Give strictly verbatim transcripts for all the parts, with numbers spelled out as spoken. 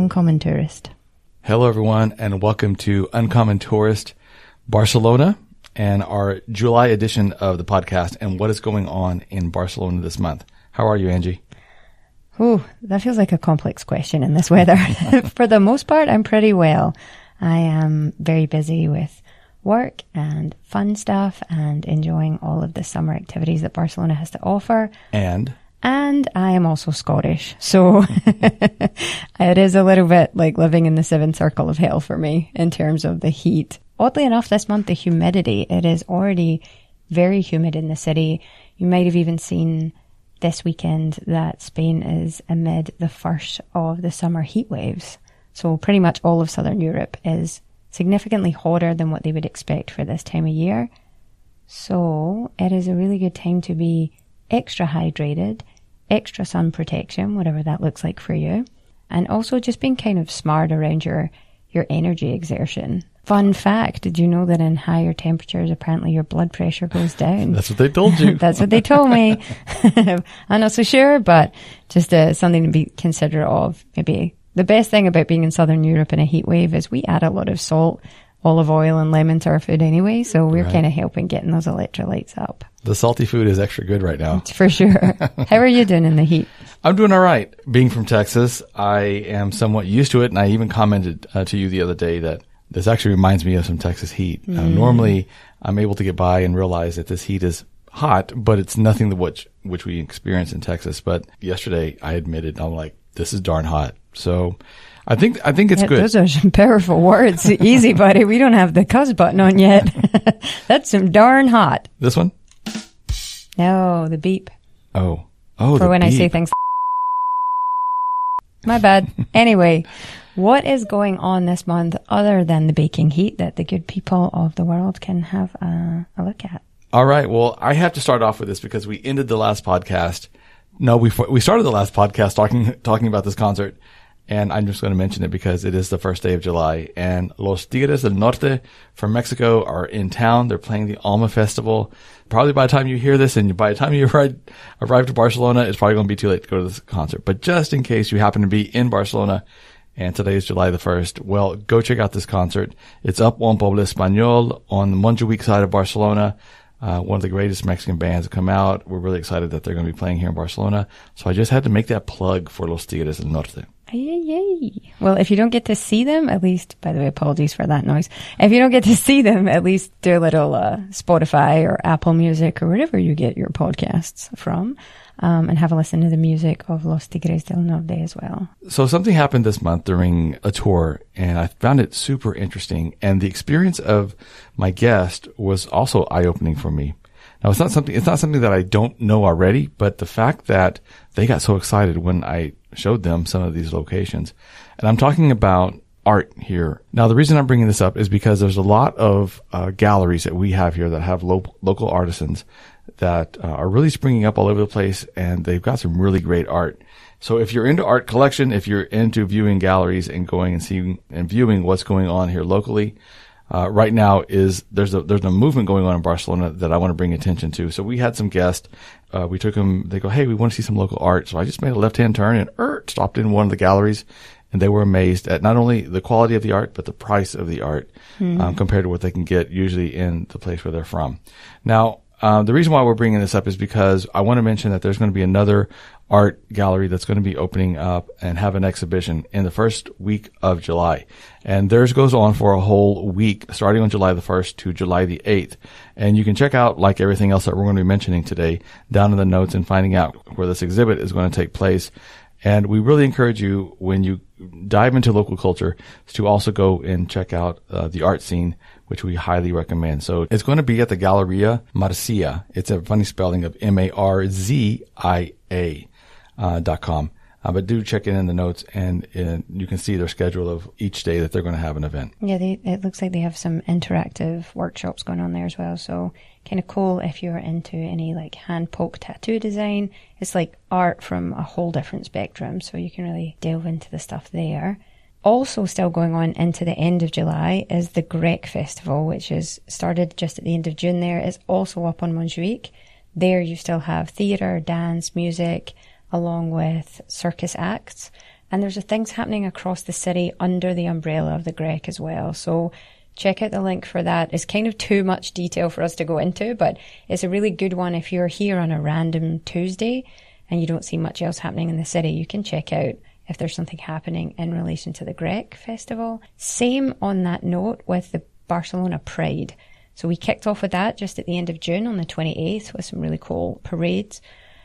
Uncommon Tourist. Hello, everyone, and welcome to Uncommon Tourist Barcelona and our July edition of the podcast and what is going on in Barcelona this month. How are you, Angie? Ooh, that feels like a complex question in this weather. For the most part, I'm pretty well. I am very busy with work and fun stuff and enjoying all of the summer activities that Barcelona has to offer. And? And I am also Scottish, so it is a little bit like living in the seventh circle of hell for me in terms of the heat. Oddly enough, this month, the humidity, it is already very humid in the city. You might have even seen this weekend that Spain is amid the first of the summer heat waves. So pretty much all of Southern Europe is significantly hotter than what they would expect for this time of year. So it is a really good time to be extra hydrated, extra sun protection, whatever that looks like for you. And also just being kind of smart around your, your energy exertion. Fun fact, did you know that in higher temperatures, apparently your blood pressure goes down? That's what they told you. That's what they told me. I'm not so sure, but just uh, something to be considerate of. Maybe the best thing about being in Southern Europe in a heat wave is we add a lot of salt, olive oil and lemon to our food anyway, so we're right. kind of helping getting those electrolytes up. The salty food is extra good right now. For sure. How are you doing in the heat? I'm doing all right. Being from Texas, I am somewhat used to it, and I even commented uh, to you the other day that this actually reminds me of some Texas heat. Mm. Uh, normally, I'm able to get by and realize that this heat is hot, but it's nothing to which, which we experience in Texas. But yesterday, I admitted, I'm like, this is darn hot. So I think I think it's yeah, good. Those are some powerful words. Easy, buddy. We don't have the cuz button on yet. That's some darn hot. This one? No, the beep. Oh. Oh, For the when beep. I say things. My bad. Anyway, what is going on this month other than the baking heat that the good people of the world can have a, a look at? All right. Well, I have to start off with this because we ended the last podcast. No, we we started the last podcast talking talking about this concert. And I'm just going to mention it because it is the first day of July. And Los Tigres del Norte from Mexico are in town. They're playing the Alma Festival. Probably by the time you hear this and by the time you arrive, arrive to Barcelona, it's probably going to be too late to go to this concert. But just in case you happen to be in Barcelona and today is July the first, well, go check out this concert. It's up on Poble Español on the Montjuic side of Barcelona. Uh, one of the greatest Mexican bands that come out. We're really excited that they're going to be playing here in Barcelona. So I just had to make that plug for Los Tigres del Norte. Yay, yay. Well, if you don't get to see them, at least, by the way, apologies for that noise. If you don't get to see them, at least do a little uh, Spotify or Apple Music or wherever you get your podcasts from, um, and have a listen to the music of Los Tigres del Norte as well. So something happened this month during a tour, and I found it super interesting. And the experience of my guest was also eye-opening for me. Now, it's not something, it's not something that I don't know already, but the fact that they got so excited when I showed them some of these locations. And I'm talking about art here. Now, the reason I'm bringing this up is because there's a lot of uh, galleries that we have here that have lo- local artisans that uh, are really springing up all over the place, and they've got some really great art. So if you're into art collection, if you're into viewing galleries and going and seeing and viewing what's going on here locally, Uh, right now is there's a there's a movement going on in Barcelona that I want to bring attention to. So we had some guests. Uh, we took them. They go, hey, we want to see some local art. So I just made a left hand turn and er, stopped in one of the galleries, and they were amazed at not only the quality of the art but the price of the art mm. um, compared to what they can get usually in the place where they're from. Now, uh, the reason why we're bringing this up is because I want to mention that there's going to be another art gallery that's going to be opening up and have an exhibition in the first week of July. And theirs goes on for a whole week, starting on July the first to July the eighth. And you can check out, like everything else that we're going to be mentioning today, down in the notes and finding out where this exhibit is going to take place. And we really encourage you, when you dive into local culture, to also go and check out uh, the art scene, which we highly recommend. So it's going to be at the Galleria Marzia. It's a funny spelling of M A R Z I A uh, dot com. Uh, but do check it in the notes, and, and you can see their schedule of each day that they're going to have an event. Yeah, they, it looks like they have some interactive workshops going on there as well. So kind of cool if you're into any like hand poke tattoo design. It's like art from a whole different spectrum, so you can really delve into the stuff there. Also still going on into the end of July is the Grec Festival, which is started just at the end of June there. It's also up on Montjuic. There you still have theatre, dance, music, along with circus acts. And there's things happening across the city under the umbrella of the Grec as well. So check out the link for that. It's kind of too much detail for us to go into, but it's a really good one if you're here on a random Tuesday and you don't see much else happening in the city. You can check out if there's something happening in relation to the Grec Festival. Same on that note with the Barcelona Pride. So we kicked off with that just at the end of June on the twenty-eighth with some really cool parades.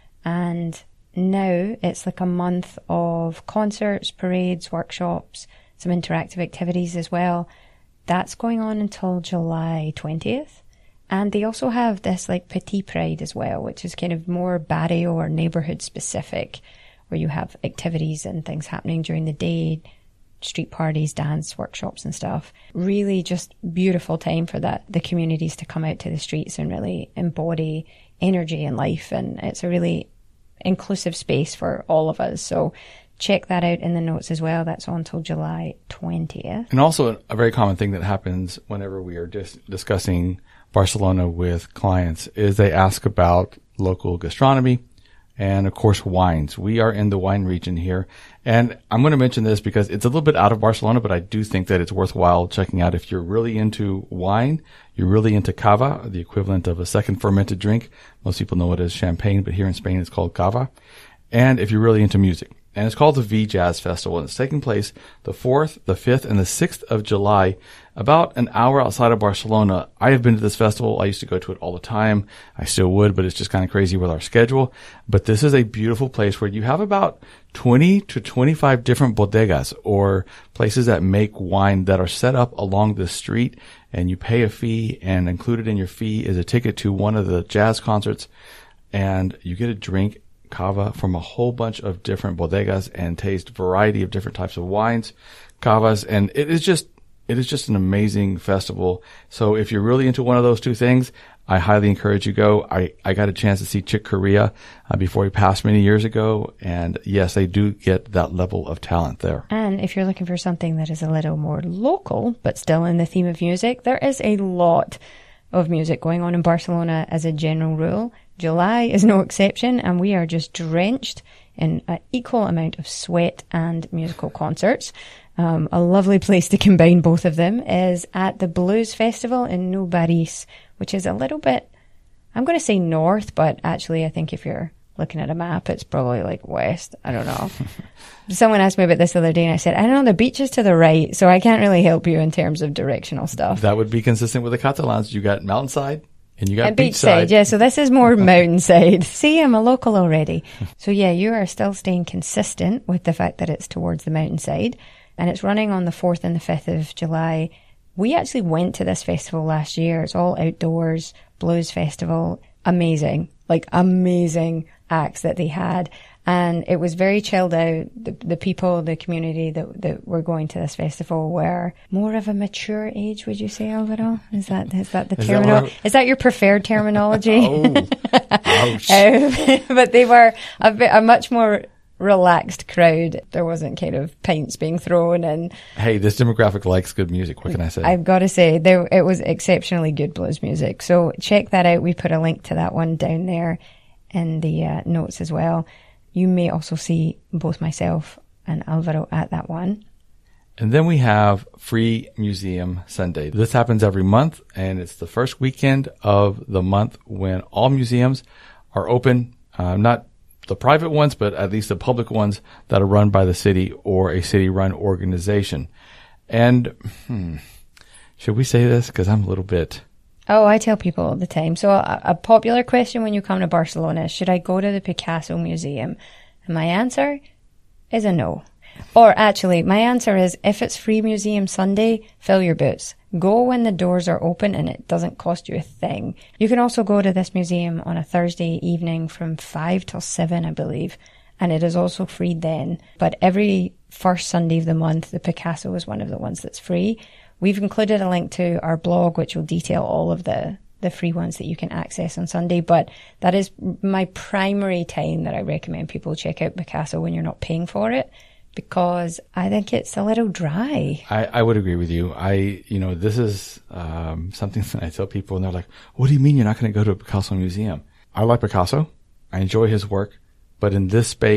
And now it's like a month of concerts, parades, workshops, some interactive activities as well. That's going on until July twentieth. And they also have this like Petit Pride as well, which is kind of more barrio or neighborhood specific, where you have activities and things happening during the day, street parties, dance workshops and stuff. Really just beautiful time for that, the communities to come out to the streets and really embody energy and life. And it's a really inclusive space for all of us. So check that out in the notes as well. That's on till July twentieth. And also a very common thing that happens whenever we are just discussing Barcelona with clients is they ask about local gastronomy and, of course, wines. We are in the wine region here. And I'm going to mention this because it's a little bit out of Barcelona, but I do think that it's worthwhile checking out if you're really into wine, you're really into cava, the equivalent of a second fermented drink. Most people know it as champagne, but here in Spain it's called cava. And if you're really into music. And it's called the V Jazz Festival, and it's taking place the fourth, the fifth, and the sixth of July, about an hour outside of Barcelona. I have been to this festival. I used to go to it all the time. I still would, but it's just kind of crazy with our schedule. But this is a beautiful place where you have about twenty to twenty-five different bodegas, or places that make wine, that are set up along the street, and you pay a fee, and included in your fee is a ticket to one of the jazz concerts, and you get a drink cava from a whole bunch of different bodegas and taste a variety of different types of wines, cavas, and it is just it is just an amazing festival. So if you're really into one of those two things, I highly encourage you go. I, I got a chance to see Chick Corea uh, before he passed many years ago, and yes, they do get that level of talent there. And if you're looking for something that is a little more local, but still in the theme of music, there is a lot of music going on in Barcelona as a general rule. July is no exception, and we are just drenched in an equal amount of sweat and musical concerts. Um, a lovely place to combine both of them is at the Blues Festival in Nou Barris, which is a little bit, I'm going to say north, but actually I think if you're looking at a map, it's probably like west. I don't know. Someone asked me about this the other day, and I said, I don't know, the beach is to the right, so I can't really help you in terms of directional stuff. That would be consistent with the Catalans. You got mountainside. And you got and beachside. beachside, yeah. So this is more mountainside. See, I'm a local already. So yeah, you are still staying consistent with the fact that it's towards the mountainside, and it's running on the fourth and the fifth of July. We actually went to this festival last year. It's all outdoors, blues festival. Amazing, like amazing acts that they had. And it was very chilled out. The, the people, the community that, that were going to this festival were more of a mature age, would you say, Alvaro? Is that, is that the terminology? Is that your preferred terminology? Oh, ouch. um, but they were a, bit, a much more relaxed crowd. There wasn't kind of pints being thrown and... Hey, this demographic likes good music. What can I say? I've got to say, there it was exceptionally good blues music. So check that out. We put a link to that one down there in the uh, notes as well. You may also see both myself and Alvaro at that one. And then we have Free Museum Sunday. This happens every month, and it's the first weekend of the month when all museums are open, uh, not the private ones, but at least the public ones that are run by the city or a city-run organization. And hmm, should we say this? Because I'm a little bit... Oh, I tell people all the time. So a, a popular question when you come to Barcelona is, should I go to the Picasso Museum? And my answer is a no. Or actually, my answer is, if it's Free Museum Sunday, fill your boots. Go when the doors are open and it doesn't cost you a thing. You can also go to this museum on a Thursday evening from five till seven, I believe. And it is also free then. But every first Sunday of the month, the Picasso is one of the ones that's free. We've included a link to our blog, which will detail all of the, the free ones that you can access on Sunday. But that is my primary time that I recommend people check out Picasso when you're not paying for it, because I think it's a little dry. I, I would agree with you. I, you know, this is um, something that I tell people, and they're like, what do you mean you're not going to go to a Picasso museum? I like Picasso. I enjoy his work. But in this space,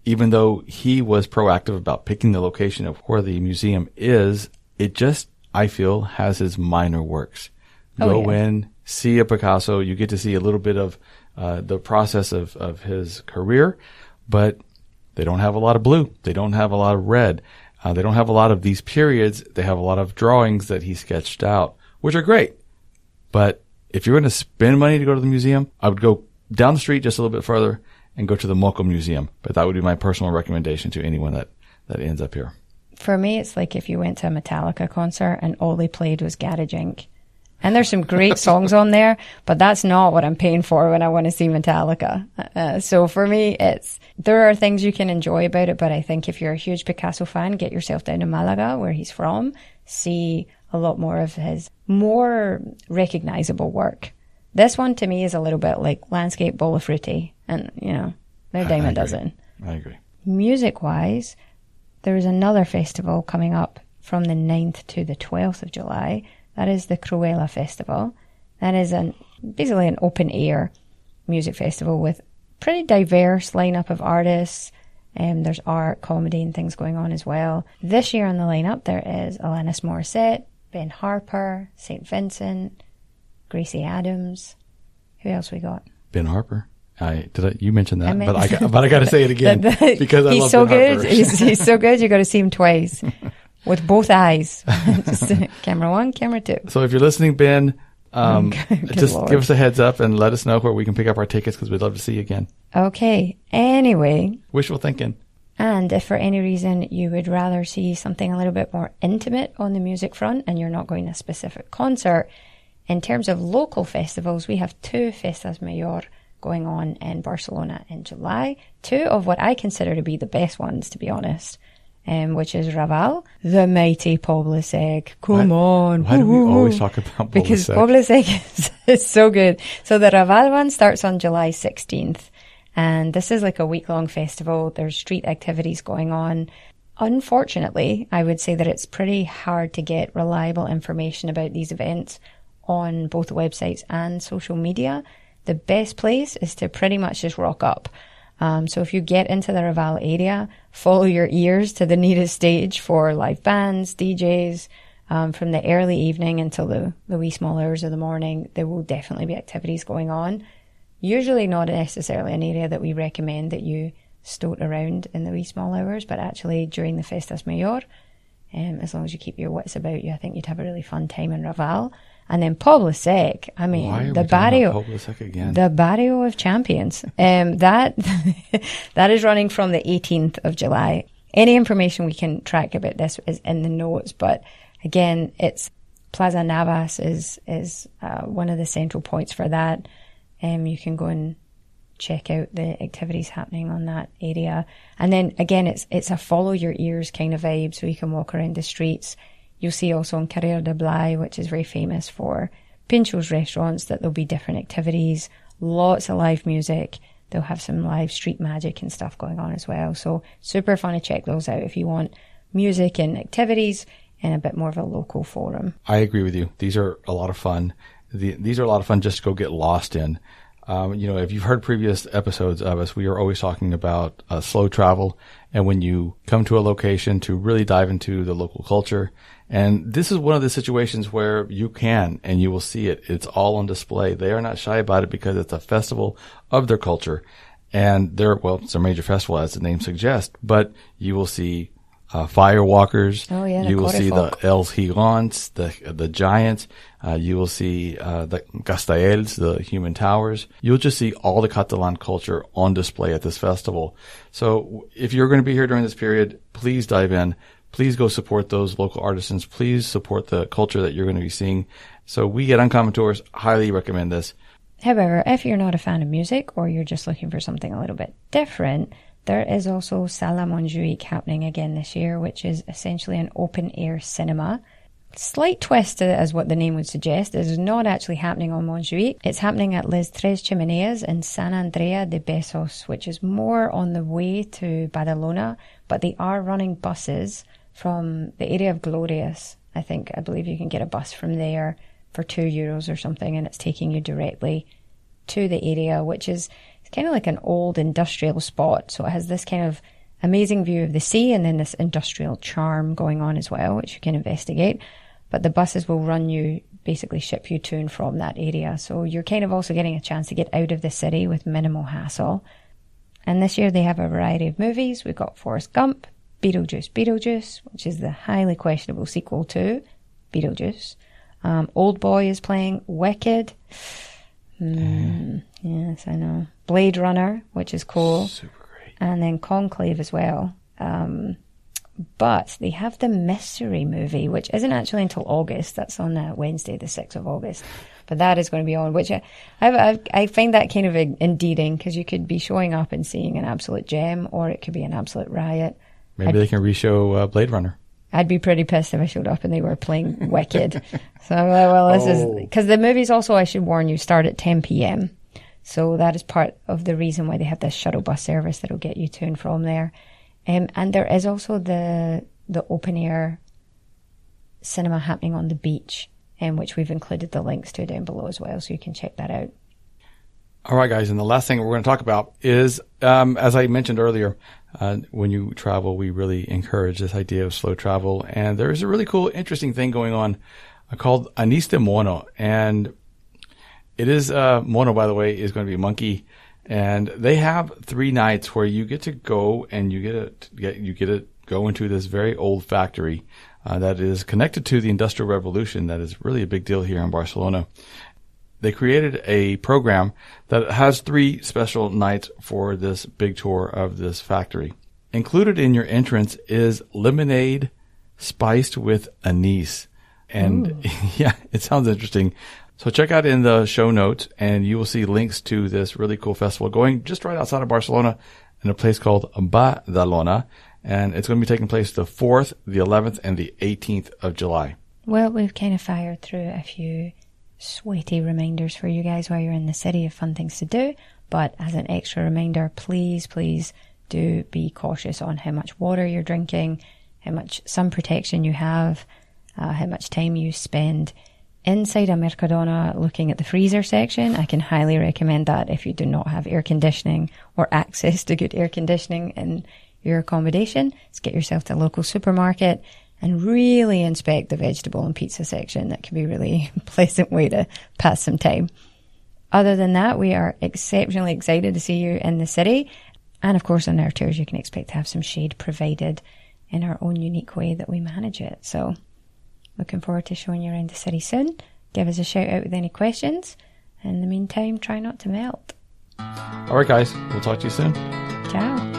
even though he was proactive about picking the location of where the museum is, it just, I feel, has his minor works. Oh, Go yeah. in, see a Picasso. You get to see a little bit of uh, the process of, of his career, but they don't have a lot of blue. They don't have a lot of red. Uh, they don't have a lot of these periods. They have a lot of drawings that he sketched out, which are great. But if you're going to spend money to go to the museum, I would go down the street just a little bit further and go to the Moco Museum. But that would be my personal recommendation to anyone that, that ends up here. For me, it's like if you went to a Metallica concert and all they played was Garage Incorporated. And there's some great songs on there, but that's not what I'm paying for when I want to see Metallica. Uh, so for me, it's, there are things you can enjoy about it, but I think if you're a huge Picasso fan, get yourself down to Malaga, where he's from, see a lot more of his more recognizable work. This one to me is a little bit like Landscape Bowl of Fruity, and, you know, they're a dime a dozen. I agree. Music-wise, there is another festival coming up from the ninth to the twelfth of July. That is the Cruella Festival. That is an basically an open-air music festival with pretty diverse lineup of artists. Um, there's art, comedy, and things going on as well. This year on the lineup, there is Alanis Morissette, Ben Harper, Saint Vincent, Gracie Adams. Who else we got? Ben Harper. I did I, you mentioned that, I meant, but I got, but I got to say it again the, the, because I he's love so Ben good. Harper. He's, he's so good. You got to see him twice with both eyes. Just, camera one, camera two. So if you're listening, Ben, um, Good just Lord. give us a heads up and let us know where we can pick up our tickets because we'd love to see you again. Okay. Anyway, Wishful thinking. and if for any reason you would rather see something a little bit more intimate on the music front and you're not going to a specific concert, in terms of local festivals, we have two Festas Mayor going on in Barcelona in July. Two of what I consider to be the best ones, to be honest, um, which is Raval, the mighty Poble Sec. Come Why- on. Why do we Woo-hoo-hoo. always talk about Poble Because Sec? Poble Sec is, is so good. So the Raval one starts on July sixteenth. And this is like a week-long festival. There's street activities going on. Unfortunately, I would say that it's pretty hard to get reliable information about these events on both websites and social media. The best place is to pretty much just rock up. Um, so if you get into the Raval area, follow your ears to the nearest stage for live bands, D Js. Um, from the early evening until the, the wee small hours of the morning, there will definitely be activities going on. Usually not necessarily an area that we recommend that you stoat around in the wee small hours, but actually during the Festas Mayor, um, as long as you keep your wits about you, I think you'd have a really fun time in Raval. And then Poble Sec, I mean, Why are the we talking barrio, about Poble Sec again? the barrio of champions. Um, that that is running from the eighteenth of July. Any information we can track about this is in the notes, but again, it's Plaza Navas is is uh, one of the central points for that. Um, you can go and check out the activities happening on that area. And then again, it's it's a follow your ears kind of vibe, so you can walk around the streets. You'll see also in Carrera de Blai, which is very famous for Pincho's restaurants, that there'll be different activities, lots of live music. They'll have some live street magic and stuff going on as well. So super fun to check those out if you want music and activities in a bit more of a local forum. I agree with you. These are a lot of fun. The, these are a lot of fun just to go get lost in. Um, you know, if you've heard previous episodes of us, we are always talking about uh, slow travel and when you come to a location to really dive into the local culture. And this is one of the situations where you can and you will see it. It's all on display. They are not shy about it because it's a festival of their culture. And they're, well, it's a major festival as the name suggests, but you will see Uh, firewalkers. Oh, yeah, the you will see the Corefolk. Els Gigants, the the giants. Uh, you will see uh, the Castells, the human towers. You'll just see all the Catalan culture on display at this festival. So if you're going to be here during this period, please dive in. Please go support those local artisans. Please support the culture that you're going to be seeing. So we at Uncommon Tours highly recommend this. However, if you're not a fan of music or you're just looking for something a little bit different, there is also Sala Montjuic happening again this year, which is essentially an open-air cinema. Slight twist to it, as what the name would suggest. It is not actually happening on Montjuic. It's happening at Les Tres Chimeneas in San Andrea de Besós, which is more on the way to Badalona, but they are running buses from the area of Glorious. I think, I believe you can get a bus from there for two euros or something, and it's taking you directly to the area, which is kind of like an old industrial spot. So it has this kind of amazing view of the sea and then this industrial charm going on as well, which you can investigate. But the buses will run you, basically ship you to and from that area. So you're kind of also getting a chance to get out of the city with minimal hassle. And this year they have a variety of movies. We've got Forrest Gump, Beetlejuice Beetlejuice, which is the highly questionable sequel to Beetlejuice. Um, Old Boy is playing, Wicked. Mm, yes, I know. Blade Runner, which is cool. Super great. And then Conclave as well. Um, but they have the Mystery movie, which isn't actually until August. That's on uh, Wednesday, the sixth of August. But that is going to be on, which I, I, I find that kind of endearing because you could be showing up and seeing an absolute gem, or it could be an absolute riot. Maybe I'd, they can reshow uh, Blade Runner. I'd be pretty pissed if I showed up and they were playing Wicked. So, well, this oh. is, because the movies also, I should warn you, start at ten p.m. So that is part of the reason why they have this shuttle bus service that'll get you to and from there. Um, and there is also the the open air cinema happening on the beach, um, which we've included the links to down below as well, so you can check that out. All right, guys, and the last thing we're going to talk about is, um, as I mentioned earlier, uh, when you travel, we really encourage this idea of slow travel. And there is a really cool, interesting thing going on uh, called Anis de Mono. And it is, uh, Mono, by the way, is going to be a monkey. And they have three nights where you get to go and you get to get, you get to go into this very old factory, uh, that is connected to the Industrial Revolution. That is really a big deal here in Barcelona. They created a program that has three special nights for this big tour of this factory. Included in your entrance is lemonade spiced with anise. And yeah, it sounds interesting. So check out in the show notes and you will see links to this really cool festival going just right outside of Barcelona in a place called Badalona. And it's going to be taking place the fourth, the eleventh, and the eighteenth of July. Well, we've kind of fired through a few sweaty reminders for you guys while you're in the city of fun things to do. But as an extra reminder, please, please do be cautious on how much water you're drinking, how much sun protection you have, uh, how much time you spend inside a Mercadona looking at the freezer section. I can highly recommend that if you do not have air conditioning or access to good air conditioning in your accommodation. Let's get yourself to a local supermarket and really inspect the vegetable and pizza section. That can be really a pleasant way to pass some time. Other than that, we are exceptionally excited to see you in the city. And of course, on our tours, you can expect to have some shade provided in our own unique way that we manage it. So looking forward to showing you around the city soon. Give us a shout out with any questions. In the meantime, try not to melt. All right, guys. We'll talk to you soon. Ciao.